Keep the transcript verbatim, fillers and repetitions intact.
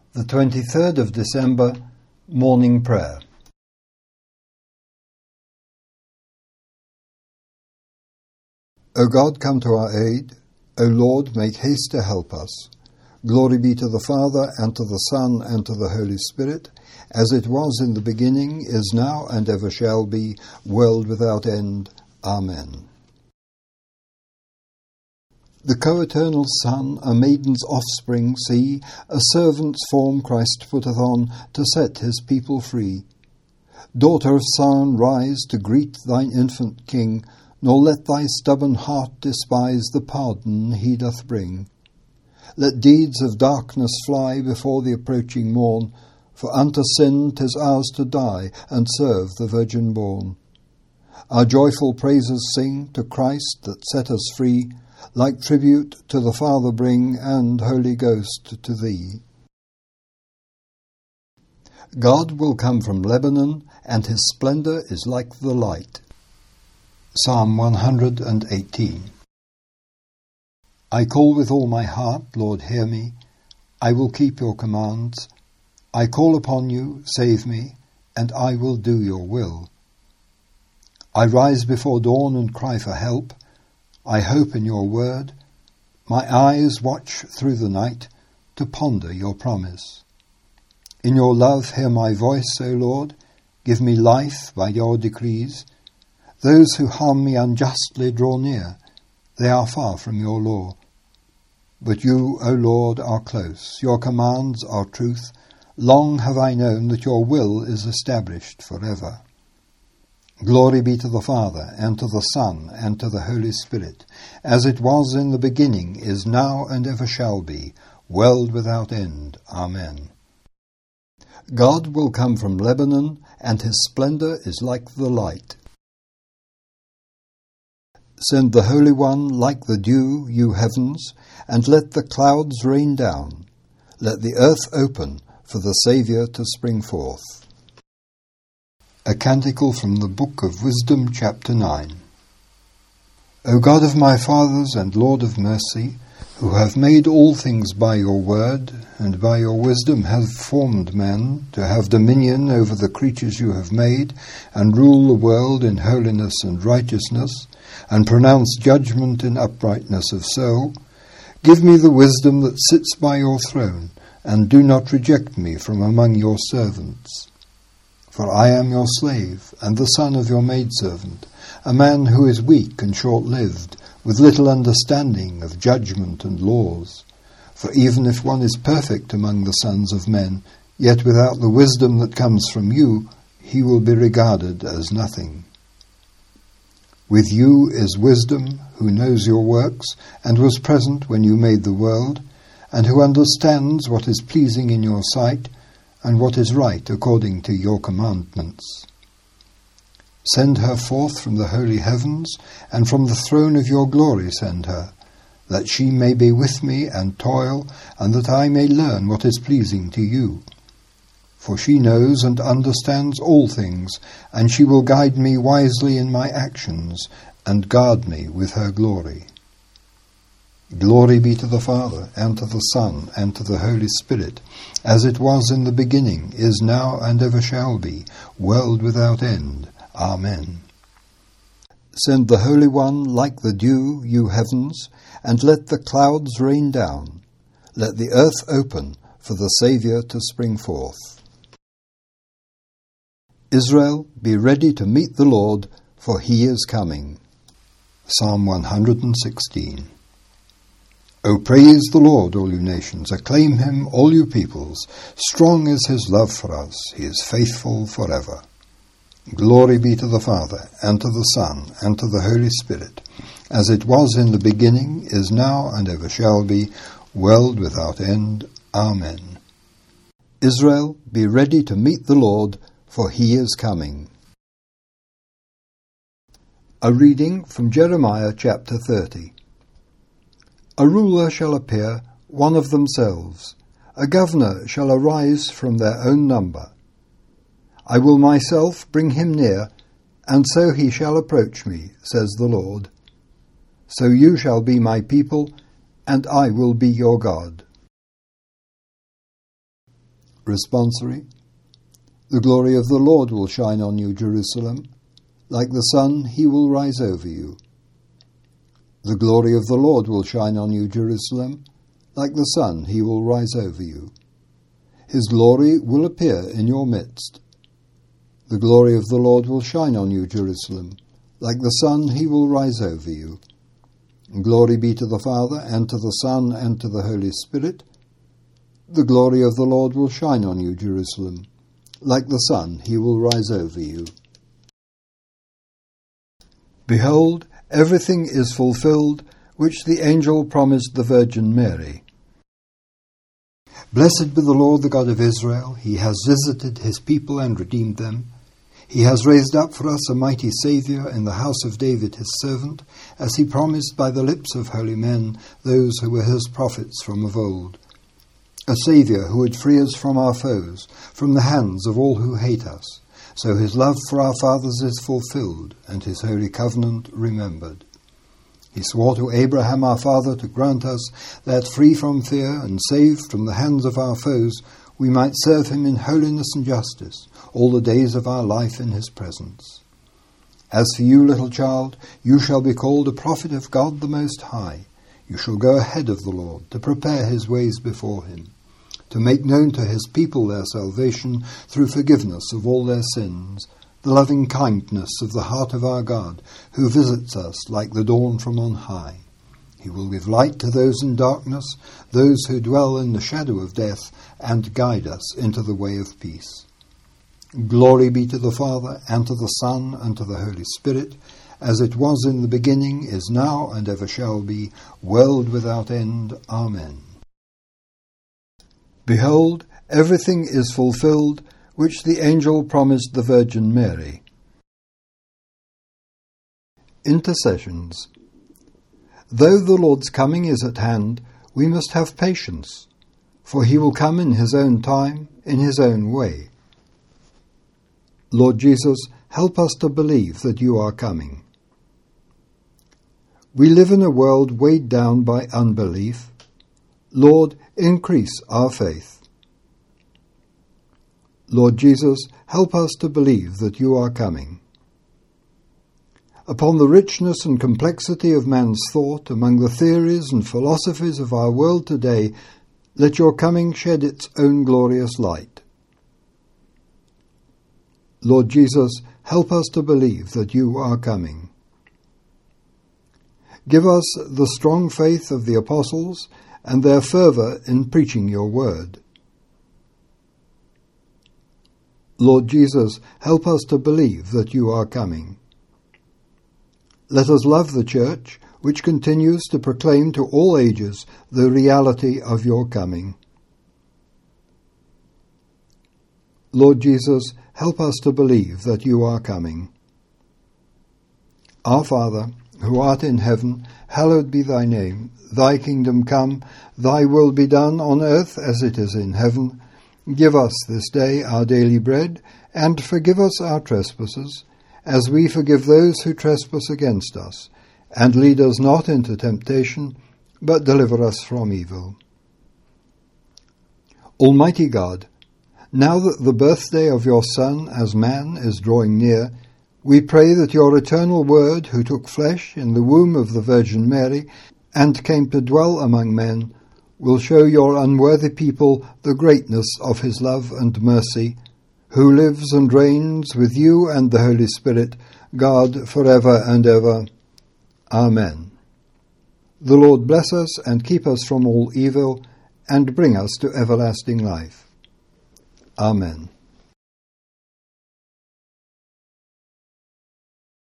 The twenty-third of December, Morning Prayer. O God, come to our aid. O Lord, make haste to help us. Glory be to the Father, and to the Son, and to the Holy Spirit, as it was in the beginning, is now, and ever shall be, world without end. Amen. The co-eternal Son, a maiden's offspring, see, a servant's form Christ putteth on, to set his people free. Daughter of Sion, rise to greet thine infant King, nor let thy stubborn heart despise the pardon he doth bring. Let deeds of darkness fly before the approaching morn, for unto sin 'tis ours to die, and serve the Virgin born. Our joyful praises sing to Christ that set us free, like tribute to the Father bring, and Holy Ghost to thee. God will come from Lebanon, and his splendour is like the light. Psalm one hundred eighteen. I call with all my heart, Lord, hear me. I will keep your commands. I call upon you, save me, and I will do your will. I rise before dawn and cry for help. I hope in your word. My eyes watch through the night to ponder your promise. In your love hear my voice, O Lord. Give me life by your decrees. Those who harm me unjustly draw near. They are far from your law. But you, O Lord, are close. Your commands are truth. Long have I known that your will is established forever. Glory be to the Father, and to the Son, and to the Holy Spirit, as it was in the beginning, is now, and ever shall be, world without end. Amen. God will come from Lebanon, and his splendour is like the light. Send the Holy One like the dew, you heavens, and let the clouds rain down. Let the earth open for the Saviour to spring forth. A Canticle from the Book of Wisdom, chapter nine. O God of my fathers and Lord of mercy, who have made all things by your word, and by your wisdom have formed man, to have dominion over the creatures you have made, and rule the world in holiness and righteousness, and pronounce judgment in uprightness of soul, give me the wisdom that sits by your throne, and do not reject me from among your servants. For I am your slave, and the son of your maidservant, a man who is weak and short-lived, with little understanding of judgment and laws. For even if one is perfect among the sons of men, yet without the wisdom that comes from you, he will be regarded as nothing. With you is wisdom, who knows your works, and was present when you made the world, and who understands what is pleasing in your sight, and what is right according to your commandments. Send her forth from the holy heavens, and from the throne of your glory send her, that she may be with me and toil, and that I may learn what is pleasing to you. For she knows and understands all things, and she will guide me wisely in my actions, and guard me with her glory. Glory be to the Father, and to the Son, and to the Holy Spirit, as it was in the beginning, is now, and ever shall be, world without end. Amen. Send the Holy One like the dew, you heavens, and let the clouds rain down. Let the earth open for the Saviour to spring forth. Israel, be ready to meet the Lord, for he is coming. Psalm one hundred sixteen. O praise the Lord, all you nations. Acclaim him, all you peoples. Strong is his love for us. He is faithful forever. Glory be to the Father, and to the Son, and to the Holy Spirit, as it was in the beginning, is now, and ever shall be, world without end. Amen. Israel, be ready to meet the Lord, for he is coming. A reading from Jeremiah chapter thirty. A ruler shall appear, one of themselves. A governor shall arise from their own number. I will myself bring him near, and so he shall approach me, says the Lord. So you shall be my people, and I will be your God. Responsory. The glory of the Lord will shine on you, Jerusalem. Like the sun, he will rise over you. The glory of the Lord will shine on you, Jerusalem. Like the sun, he will rise over you. His glory will appear in your midst. The glory of the Lord will shine on you, Jerusalem. Like the sun, he will rise over you. Glory be to the Father, and to the Son, and to the Holy Spirit. The glory of the Lord will shine on you, Jerusalem. Like the sun, he will rise over you. Behold, everything is fulfilled, which the angel promised the Virgin Mary. Blessed be the Lord, the God of Israel. He has visited his people and redeemed them. He has raised up for us a mighty Saviour in the house of David his servant, as he promised by the lips of holy men, those who were his prophets from of old. A Saviour who would free us from our foes, from the hands of all who hate us. So his love for our fathers is fulfilled, and his holy covenant remembered. He swore to Abraham our father to grant us that, free from fear and saved from the hands of our foes, we might serve him in holiness and justice all the days of our life in his presence. As for you, little child, you shall be called a prophet of God the Most High. You shall go ahead of the Lord to prepare his ways before him, to make known to his people their salvation through forgiveness of all their sins, the loving kindness of the heart of our God, who visits us like the dawn from on high. He will give light to those in darkness, those who dwell in the shadow of death, and guide us into the way of peace. Glory be to the Father, and to the Son, and to the Holy Spirit, as it was in the beginning, is now, and ever shall be, world without end. Amen. Behold, everything is fulfilled, which the angel promised the Virgin Mary. Intercessions. Though the Lord's coming is at hand, we must have patience, for he will come in his own time, in his own way. Lord Jesus, help us to believe that you are coming. We live in a world weighed down by unbelief. Lord, increase our faith. Lord Jesus, help us to believe that you are coming. Upon the richness and complexity of man's thought among the theories and philosophies of our world today, let your coming shed its own glorious light. Lord Jesus, help us to believe that you are coming. Give us the strong faith of the apostles and their fervour in preaching your word. Lord Jesus, help us to believe that you are coming. Let us love the Church, which continues to proclaim to all ages the reality of your coming. Lord Jesus, help us to believe that you are coming. Our Father, who art in heaven, hallowed be thy name. Thy kingdom come, thy will be done on earth as it is in heaven. Give us this day our daily bread, and forgive us our trespasses, as we forgive those who trespass against us. And lead us not into temptation, but deliver us from evil. Almighty God, now that the birthday of your Son as man is drawing near, we pray that your eternal Word, who took flesh in the womb of the Virgin Mary and came to dwell among men, will show your unworthy people the greatness of his love and mercy, who lives and reigns with you and the Holy Spirit, God, for ever and ever. Amen. The Lord bless us and keep us from all evil, and bring us to everlasting life. Amen.